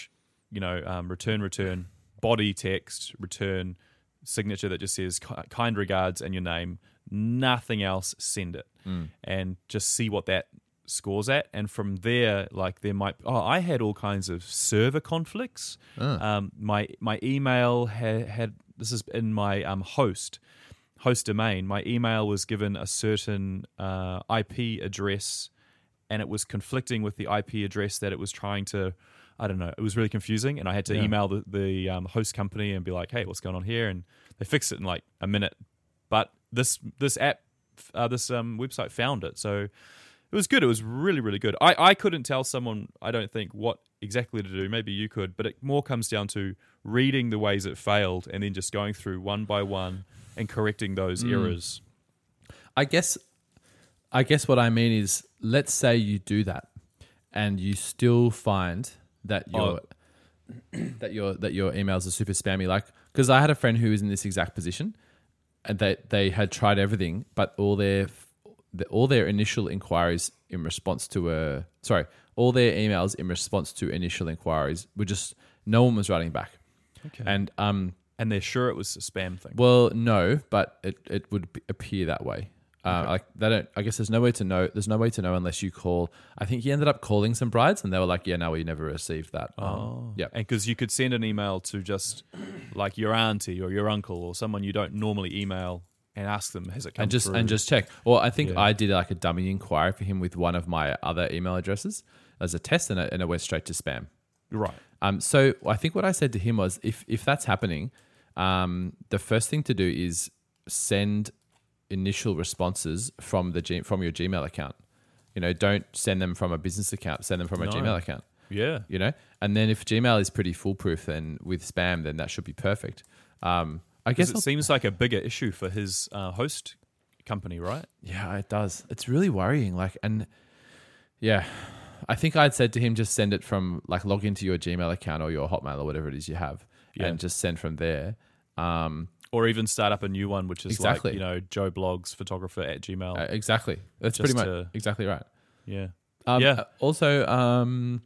you know, um, return, return, body text, return, signature that just says ki- kind regards and your name, nothing else, send it. Mm. And just see what that scores at. And from there, like there might, oh, I had all kinds of server conflicts. Oh. Um, my, my email had, had, this is in my um, host, host domain. My email was given a certain uh, I P address, and it was conflicting with the I P address that it was trying to, I don't know, it was really confusing. And I had to Yeah. email the, the um, host company and be like, hey, what's going on here? And they fixed it in like a minute. But this this app, uh, this um, website found it. So it was good. It was really, really good. I, I couldn't tell someone, I don't think, what exactly to do. Maybe you could. But it more comes down to reading the ways it failed and then just going through one by one and correcting those Mm. errors. I guess I guess what I mean is, let's say you do that and you still find that your that your that your emails are super spammy. Like, because I had a friend who was in this exact position, and they they had tried everything, but all their the, all their initial inquiries in response to a sorry, all their emails in response to initial inquiries were just, no one was writing back. Okay. And um, And they're sure it was a spam thing. well, no, but it, it would be- appear that way. Uh, Okay. Like they don't. I guess there's no way to know. There's no way to know unless you call. I think he ended up calling some brides, and they were like, "Yeah, no, we never received that." Um, Oh, yeah. And because you could send an email to just like your auntie or your uncle or someone you don't normally email and ask them, has it come and just through? and just check. Well, I think Yeah. I did like a dummy inquiry for him with one of my other email addresses as a test, and it, and it went straight to spam. Right. Um, so I think what I said to him was, if if that's happening, um, the first thing to do is send initial responses from the G- from your Gmail account. You know, don't send them from a business account. Send them from a No. Gmail account. Yeah. You know, and then if Gmail is pretty foolproof, then with spam, then that should be perfect. Um, I Because guess it I'll- seems like a bigger issue for his uh, host company, right? yeah, it does. It's really worrying. Like, and yeah, I think I'd said to him, just send it from, like, log into your Gmail account or your Hotmail or whatever it is you have, Yeah. and just send from there. Um, Or even start up a new one, which is Exactly. like, you know, Joe Blogs photographer at Gmail. uh, exactly. That's Just pretty much to- exactly right. yeah. Um, Yeah. uh, Also, um,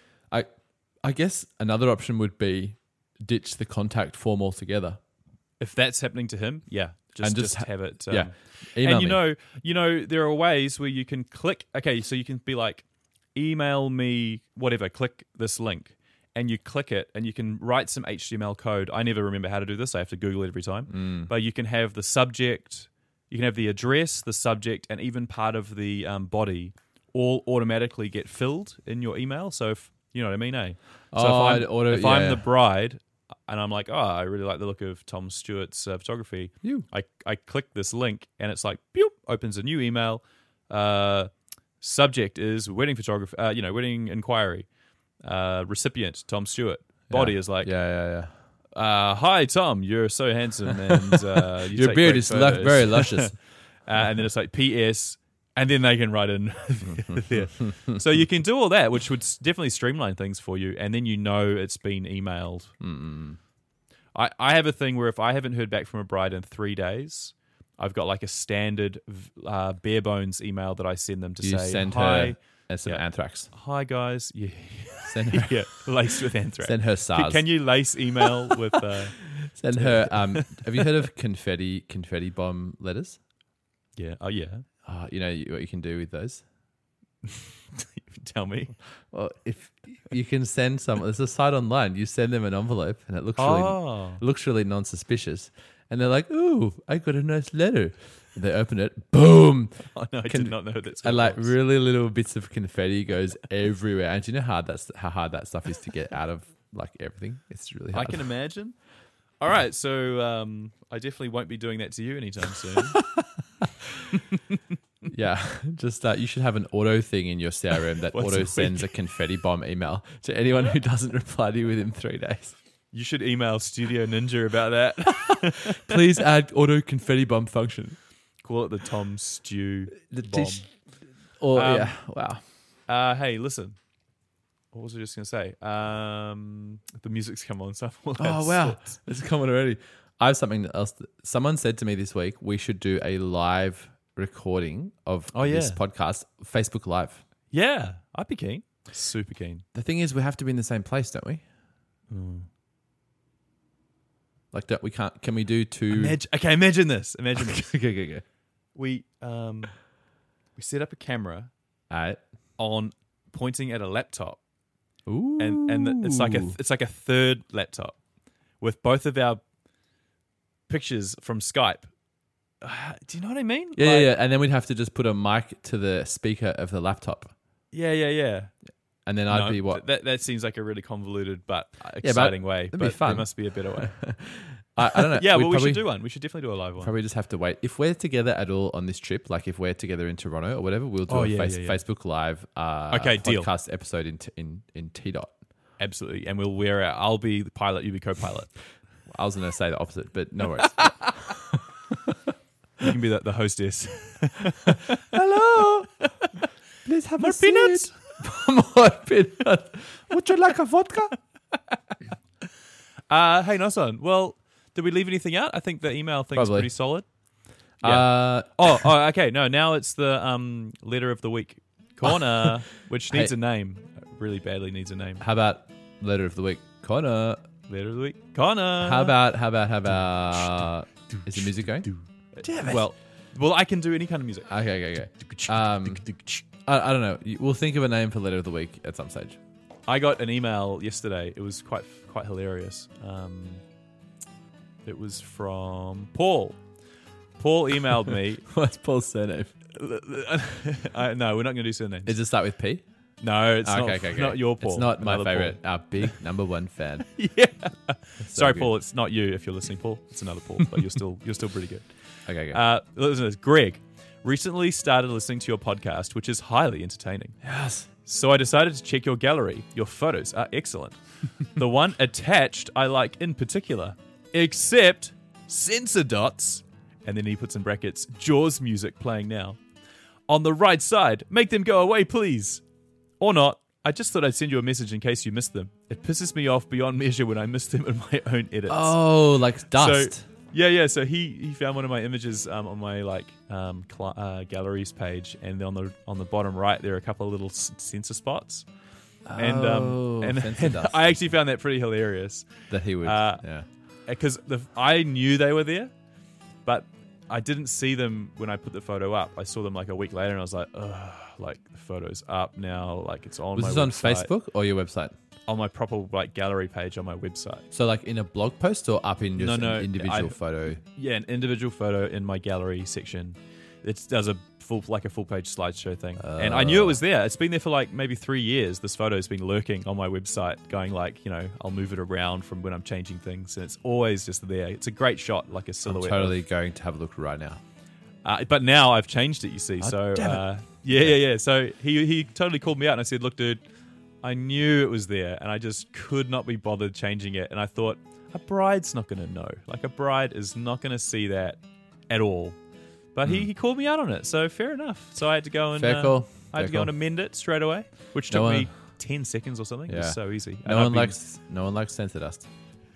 I I guess another option would be ditch the contact form altogether. If that's happening to him, yeah. Just, And just, just ha- have it. Um, yeah, email and you me. know, you know, there are ways where you can click. Okay, so you can be like, email me whatever. Click this link, and you click it, and you can write some H T M L code. I never remember how to do this. I have to Google it every time. Mm. But you can have the subject, you can have the address, the subject, and even part of the um, body all automatically get filled in your email. So if you know what I mean, eh? So Oh, if I'd I'm, auto- if I'm yeah. the bride and I'm like, oh, I really like the look of Tom Stewart's uh, photography. You. I, I click this link and it's like, pew, opens a new email. Uh, subject is wedding photography, uh, you know, wedding inquiry. Uh, recipient, Tom Stewart. Body Yeah. is like, yeah, yeah, yeah. uh, hi, Tom, you're so handsome. And uh, you Your take beard great is lu- photos." very luscious. uh, and then it's like P S, and then they can write in there. So you can do all that, which would s- definitely streamline things for you, and then you know it's been emailed. Mm-mm. I, I have a thing where if I haven't heard back from a bride in three days, I've got like a standard uh, bare bones email that I send them to You say, send hi, her and some Yeah. anthrax. hi guys. Yeah, Send her, yeah, laced with anthrax. send her Can, SARS. can you lace email with... Uh, Send her. Um, have you heard of confetti confetti bomb letters? yeah, oh yeah. Uh, you know you- what you can do with those. Tell me. Well, if you can send some, there's a site online. You send them an envelope, and it looks really Oh. it looks really non-suspicious, and they're like, "Ooh, I got a nice letter." And they open it, boom, Oh, no, I Can- did not know that's what and it like was. really little bits of confetti goes everywhere. And do you know how that's how hard that stuff is to get out of like everything? It's really I hard. can imagine. All right, so um, I definitely won't be doing that to you anytime soon. Yeah, just uh, you should have an auto thing in your C R M that Once a auto week. sends a confetti bomb email to anyone who doesn't reply to you within three days. You should email Studio Ninja about that. Please add auto confetti bomb function. Call it the Tom Stew The bomb. dish- Or Um, yeah, wow. Uh, hey, listen. What was I just going to say? Um, the music's come on. So we'll have Oh wow, sorts. it's coming already. I have something else. That, someone said to me this week we should do a live recording of Oh, this yeah. podcast, Facebook Live. Yeah, I'd be keen. Super keen. The thing is, we have to be in the same place, don't we? Like that, we can't. Can we do two? Imagine, okay, imagine this. Imagine this. okay, okay, okay. We um, we set up a camera All right. on pointing at a laptop, Ooh. and and it's like a it's like a third laptop with both of our pictures from Skype. Uh, do you know what I mean? yeah, Like- yeah, yeah. And then we'd have to just put a mic to the speaker of the laptop, yeah, yeah, yeah. and then I'd No, be what? That that seems like a really convoluted but but exciting way. it'd But be fun. there must be a better way. I, I don't know. yeah, We'd well, we probably, should do one. We should definitely do a live one. Probably just have to wait. If we're together at all on this trip, like if we're together in Toronto or whatever, we'll do Oh, a yeah, face, yeah, yeah. Facebook Live uh, Okay, deal. podcast episode in, t- in in T dot. Absolutely, and we'll wear our. I'll be the pilot. You be co-pilot. I was going to say the opposite, but no worries. You can be the, the hostess. Hello. Please have More a seat. peanuts? More peanuts. Would you like a vodka? Uh, hey, nice one. Well, did we leave anything out? I think the email thing's Probably. pretty solid. Uh, Oh, oh, okay. No, now it's the um, letter of the week corner, which needs Hey. a name. Really badly needs a name. how about letter of the week, Connor? Letter of the week corner. How about how about how about? Is the music going? Damn it. Well, well, I can do any kind of music. Okay, okay, okay. Um, I, I don't know. We'll think of a name for letter of the week at some stage. I got an email yesterday. It was quite quite hilarious. Um, it was from Paul. Paul emailed me. What's Paul's surname? I, no, we're not going to do surnames. Does it start with P? No, it's Okay, not, okay, okay. not your Paul. It's not my Another favorite. Our big number one fan. Paul. Yeah. So Sorry, good. Paul. It's not you if you're listening, Paul. It's another Paul, but you're still you're still pretty good. Okay, okay. Uh, listen to this. Greg recently started listening to your podcast, which is highly entertaining. yes. So I decided to check your gallery. Your photos are excellent. The one attached I like in particular, except censor dots. And then he puts in brackets, Jaws music playing now. On the right side, make them go away, please. Or not. I just thought I'd send you a message in case you missed them. It pisses me off beyond measure when I miss them in my own edits. Oh, like dust. So, yeah, yeah. So he, he found one of my images um, on my like um, cl- uh, galleries page, and on the on the bottom right there are a couple of little s- sensor spots. And Oh, um, and, censor and dust. I actually found that pretty hilarious that he would. uh, yeah. because the I knew they were there, but I didn't see them when I put the photo up. I saw them like a week later, and I was like, ugh, like the photo's up now. Like it's on Was my this on website, Facebook or your website? on my proper like gallery page on my website. So like in a blog post or up in just No, no, an individual I- photo? Yeah, an individual photo in my gallery section. It does a full like a full page slideshow thing, and I knew it was there. It's been there for like maybe three years. This photo's been lurking on my website, going like, you know, I'll move it around from when I'm changing things, and it's always just there. It's a great shot, like a I'm silhouette. totally of- going to have a look right now. uh, but now I've changed it. You see, Oh, so damn it. uh, yeah, yeah, yeah. So he he totally called me out, and I said, look, dude, I knew it was there, and I just could not be bothered changing it. And I thought, a bride's not going to know. Like a bride is not going to see that at all. But he, he called me out on it, so fair enough. So I had to go and Fair uh, call. I had Fair to go and call. amend it straight away, which No took one- me ten seconds or something. It Yeah. was so easy. No And one I've been- likes no one likes censor dust.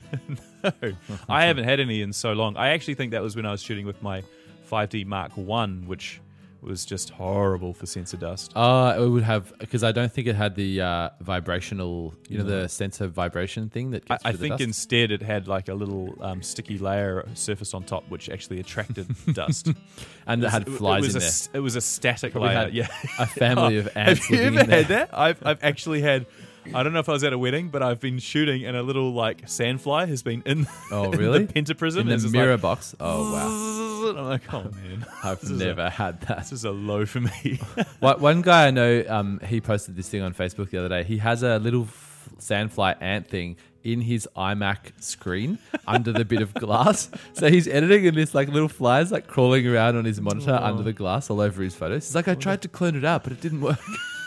No, I haven't had any in so long. I actually think that was when I was shooting with my five D Mark One, which was just horrible for sensor dust. Uh, it would have because I don't think it had the uh, vibrational, you know, the sensor vibration thing that I, gets I rid of the think dust. instead it had like a little um, sticky layer surface on top, which actually attracted dust. and it had It- flies it was in a, there. s- It was a static Probably layer. had Yeah, a family of ants Have you living ever in there. had that? I've I've actually had. I don't know if I was at a wedding, but I've been shooting, and a little like sandfly has been in, Oh, in really? the pentaprism. in the It's just mirror like, box. Oh wow, and I'm like, oh man, I've this is a- never had that. this is a low for me. One one guy I know, um, he posted this thing on Facebook the other day. He has a little f- sandfly ant thing in his iMac screen under the bit of glass. So he's editing, and this like little flies like crawling around on his monitor Oh. under the glass all over his photos. He's like, I tried to clone it out, but it didn't work.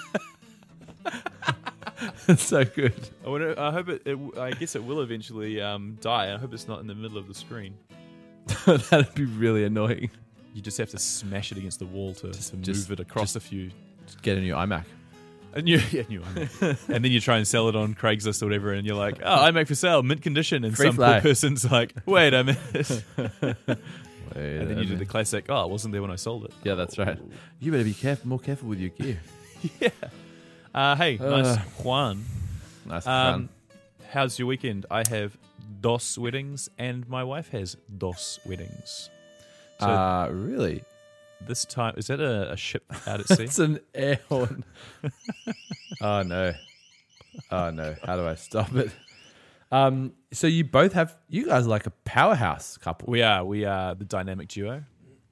It's so good. I, wonder, I hope it, it. I guess it will eventually um, die. I hope it's not in the middle of the screen. That'd be really annoying. You just have to smash it against the wall to, to move just- it across a few. Just get a new iMac. And you, yeah, new iMac. And then you try and sell it on Craigslist or whatever, and you're like, "Oh, iMac for sale, mint condition." And Free some fly. poor person's like, "Wait a minute." Wait And then a you do the minute. classic, "Oh, it wasn't there when I sold it." Yeah, that's right. You better be careful, more careful with your gear. Yeah. Uh, hey, nice Uh. Juan. Nice Um, fun. how's your weekend? I have dos weddings, and my wife has dos weddings. So uh, really? this time, is that a, a ship out at sea? It's an air horn. Oh, no. Oh, no. How do I stop it? Um, so you both have, you guys are like a powerhouse couple. We are. We are the dynamic duo.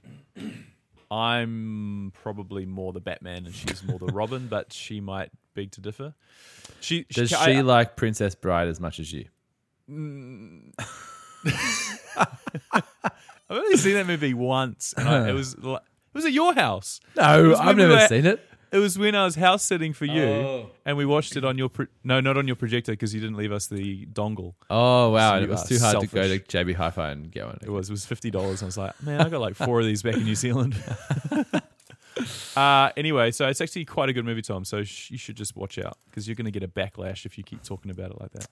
I'm probably more the Batman and she's more the Robin, but she might beg to differ. She Does she, I, like Princess Bride as much as you? I've only seen that movie once. And I, it was like, it was at your house. No, was I've when we never were- seen it. It was when I was house sitting for you, Oh. and we watched it on your pro- no, not on your projector because you didn't leave us the dongle. Oh, wow. So And you it was are too hard to go to selfish. J B Hi-Fi and get one. It was it was fifty dollars. I was like, man, I got like four of these back in New Zealand. uh, anyway, so it's actually quite a good movie, Tom. So sh- you should just watch out because you're going to get a backlash if you keep talking about it like that.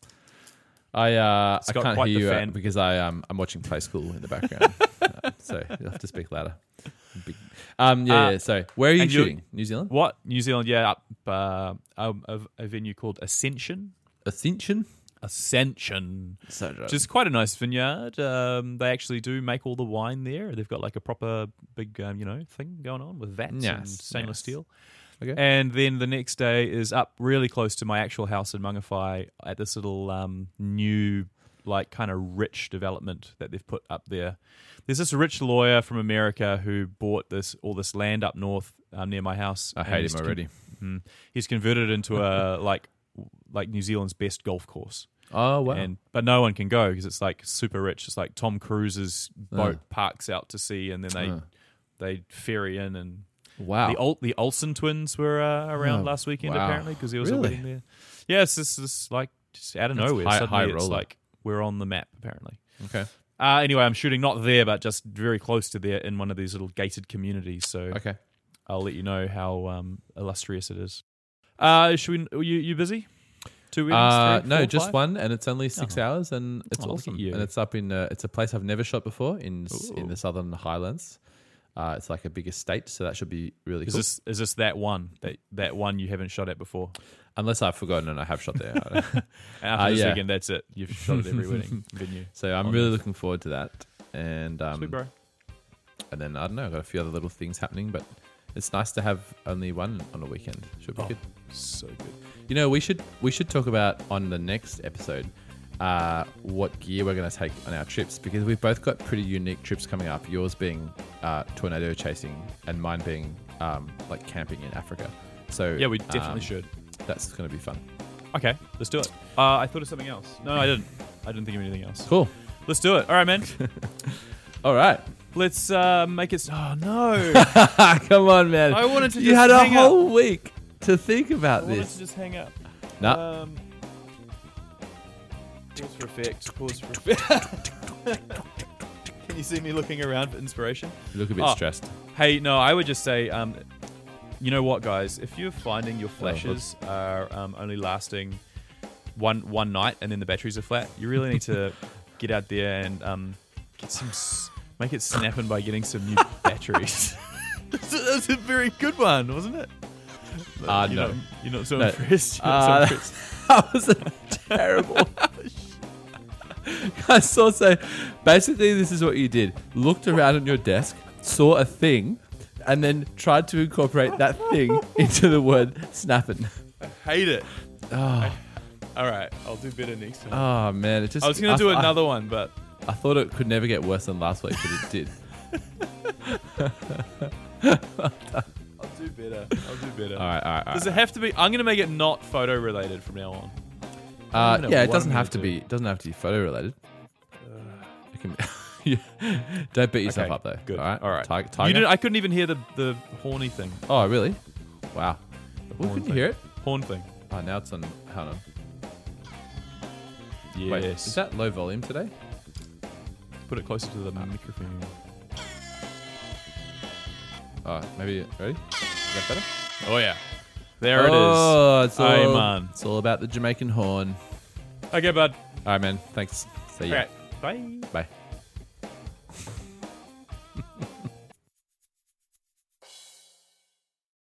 I uh, It's I got can't quite hear the you uh, fan- because I um I'm watching Play School in the background, uh, so you'll have to speak louder. Big- Um, yeah, Uh, yeah. So where are you and you- shooting? New Zealand? What New Zealand? Yeah, up uh, um, a, a venue called Ascension. Ascension. Ascension. So Which is quite a nice vineyard. Um, they actually do make all the wine there. They've got like a proper big, um, you know, thing going on with vats and Yes, stainless yes. steel. Okay. And then the next day is up really close to my actual house in Mangawhai at this little um, new, like kind of rich development that they've put up there. There's this rich lawyer from America who bought this all this land up north um, near my house. I and hate he's him con- already. Mhm. He's converted it into a like like New Zealand's best golf course. Oh wow. And but no one can go because it's like super rich. It's like Tom Cruise's boat Uh. parks out to sea, and then they Uh. they ferry in. And wow. the Ol- the Olsen twins were uh, around Oh, last weekend wow. apparently because there was Really? a wedding there. Yeah, it's this, this like just out of That's nowhere. high- Suddenly high it's roller. like we're on the map apparently. okay. Uh, anyway, I'm shooting not there, but just very close to there in one of these little gated communities. So Okay. I'll let you know how um, illustrious it is. Uh, should we? You you busy? Two weddings? Uh, three, no, four, just five? one, and it's only six Oh. hours, and it's Oh, look at awesome. you. And it's up in uh, it's a place I've never shot before in s- in Ooh. the Southern Highlands. Uh, it's like a big estate, so that should be really Is cool. this is this that one that that one you haven't shot at before? Unless I've forgotten and I have shot there. I don't- And after Uh, this yeah. weekend, that's it. You've shot at every wedding venue. so I'm Oh, really nice. looking forward to that. And um, Sweet, bro. and then I don't know, I've got a few other little things happening, but it's nice to have only one on a weekend. Should be Oh. good. So good. You know, we should we should talk about on the next episode uh, what gear we're going to take on our trips because we've both got pretty unique trips coming up. Yours being uh, tornado chasing, and mine being um, like camping in Africa. So Yeah, we definitely um, should. That's going to be fun. Okay, let's do it. Uh, I thought of something else. No, I didn't. I didn't think of anything else. Cool. Let's do it. All right, man. All right. Let's uh, make it. Oh no! Come on, man. I wanted to You just had a hang whole week to think I about wanted this. to just hang up. No. Um, pause for effect. Pause for effect. Can you see me looking around for inspiration? You look a bit Oh. stressed. Hey, no, I would just say, um, you know what, guys? If you're finding Oh, your flashes are um, only lasting one one night and then the batteries are flat, you really need to get out there and um, get some, s- make it snapping by getting some new batteries. That's a, that's a very good one, wasn't it? Uh, you're no. Not, you're not so No. impressed. You're Uh, not so impressed. That was a terrible. I saw so. Basically, this is what you did: looked around on your desk, saw a thing, and then tried to incorporate that thing into the word "snapping." Hate it. Oh, All right, I'll do better next time. oh man! It just. I was going to do I- another one, but I, I thought it could never get worse than last week, but it did. I'll do better. I'll do better. All right, all right. All Does right. it have to be? I'm going to make it not photo related from now on. I Uh, don't even know yeah, it what doesn't I'm have gonna to do. be. It doesn't have to be photo related. It can. Yeah. Don't beat yourself Okay, up though. Good. All right. All right. Tiger. You tiger? didn't, I couldn't even hear the, the horny thing. Oh, really? Wow. Well, horn couldn't you thing. hear it? Horn thing. Oh, now it's on. Hold on. Yes. Wait, is that low volume today? Put it closer to the microphone. Oh, maybe. Ready? Is that better? Oh yeah. There it is. Oh, it's all, Aye, man. it's all about the Jamaican horn. Okay, bud. All right, man. Thanks. See All ya. right. Bye. Bye.